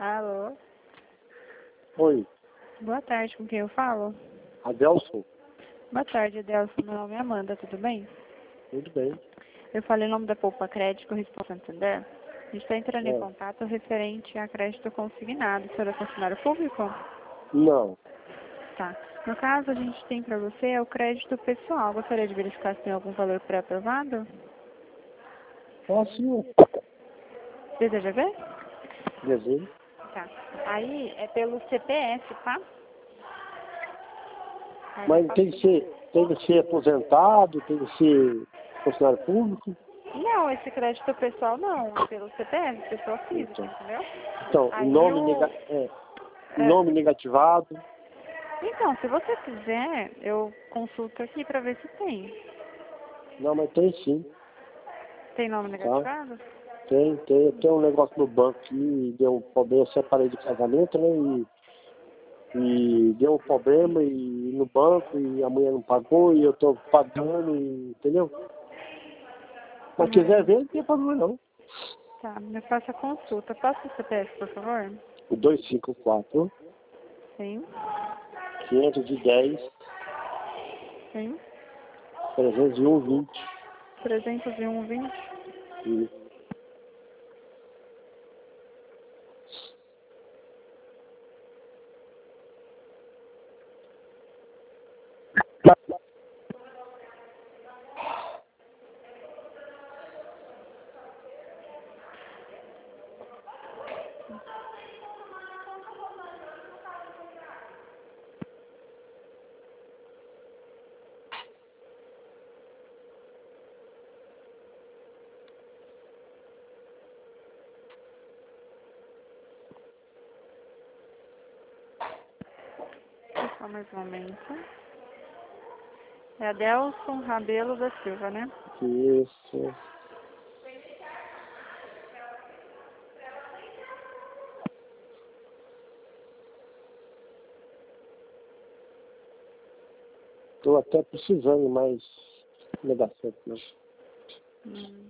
Alô? Oi, Boa tarde, com quem eu falo? Adelson? Boa tarde, Adelson. Meu nome é Amanda, tudo bem? Tudo bem. Eu falei o nome da Poupa Crédito, Responsa Santander. A gente está entrando em É. contato referente a crédito consignado. O senhor é funcionário público? Não. Tá. No caso, a gente tem para você o crédito pessoal. Gostaria de verificar se tem algum valor pré-aprovado? Posso Deseja ver? dizer? Tá. Aí é pelo CPF, tá? Aí Mas eu tem que ser aposentado, tem que ser funcionário público. Não, esse crédito pessoal não, é pelo CPF, pessoa física, entendeu? Então, Aí nome negativado. Então, se você quiser, eu consulto aqui para ver se tem. Não, mas tem sim. Tem nome negativado? Tem um negócio no banco que deu um problema, eu separei de casamento, né? E deu um problema e no banco e a mulher não pagou e eu tô pagando, entendeu? Mas quiser ver, não tem problema não. Tá, me faça a consulta. Passa o CPF, por favor? O 254 Sim, 510 sim. 301 301,20. 20. Só mais um momento. É Adelson Rabelo da Silva, né? Isso. Tô até precisando mais negação, né? Hum.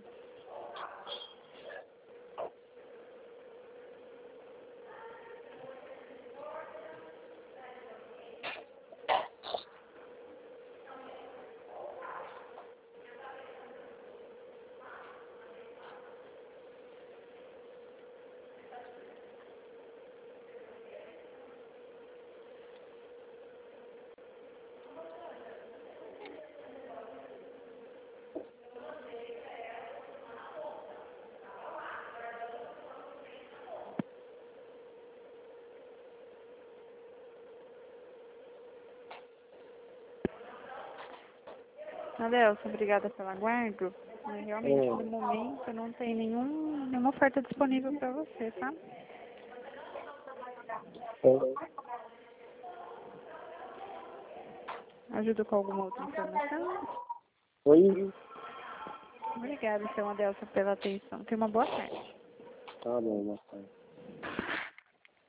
Adelson, obrigada pelo aguardo. Mas realmente, no momento, não tem nenhuma oferta disponível para você, tá? Ajudo com alguma outra informação? Oi? Obrigada, seu Adelson, pela atenção. Tenha uma boa tarde. Tá bom, boa tarde.